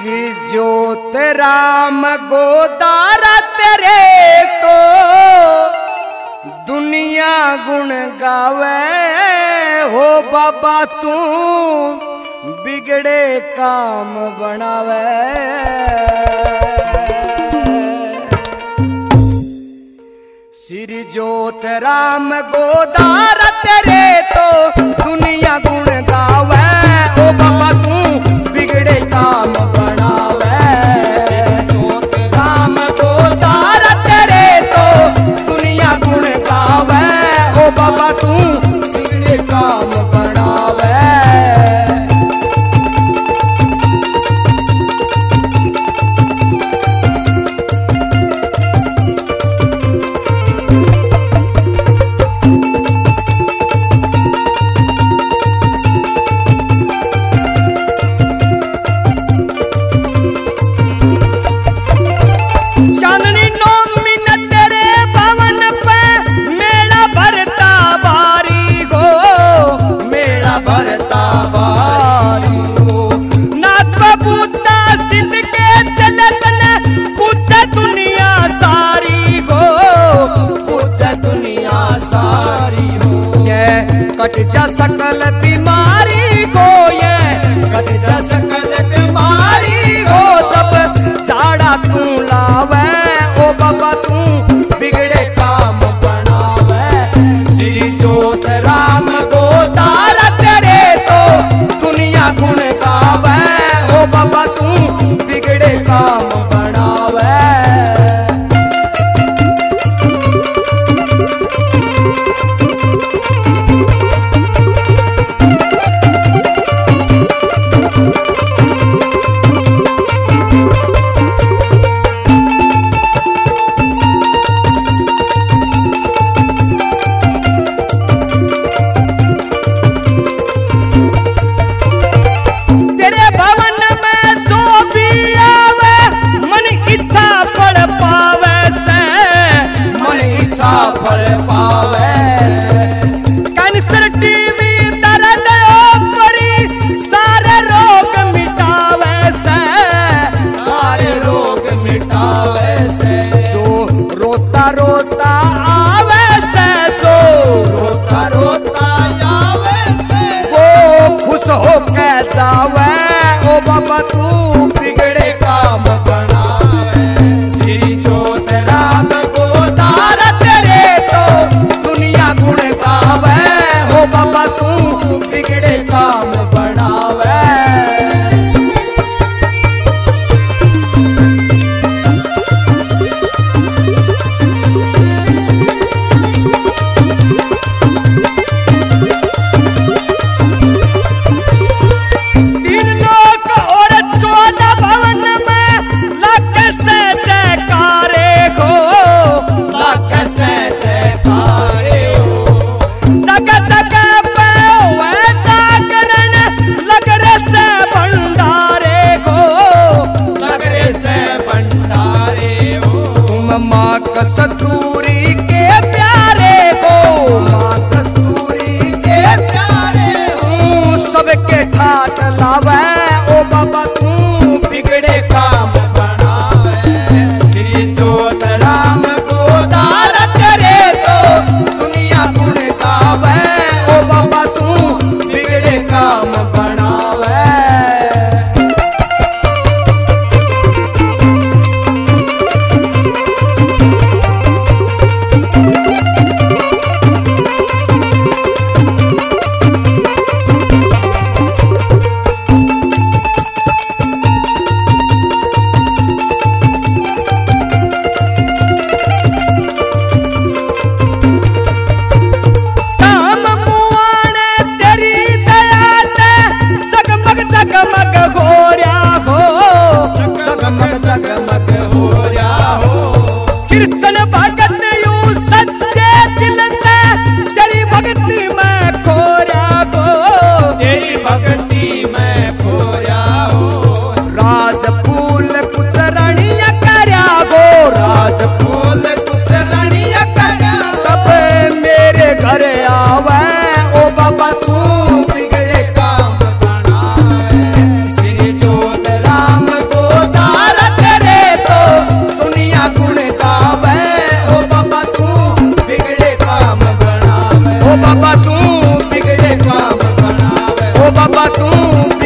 श्री ज्योत राम गोदारा तेरे तो दुनिया गुण गावे हो बाबा तू बिगड़े काम बनावे। श्री ज्योत राम गोदारा तेरे तो दुनिया गुण गावे ओ बाबा तू बिगड़े काम बनावे। राम गोदारा तेरे तो दुनिया गुण गावे ओ बाबा तू बिगड़े काम बनावे। कट जा सकल बीमारी को ये कट जा सकल बीमारी को जब झाड़ा तू लावे ओ बाबा तू बिगड़े काम बनावे। श्री ज्योत राम गोदारा तेरे तो दुनिया गुण गावे ओ बाबा तू बिगड़े काम बनावे। बाबा तू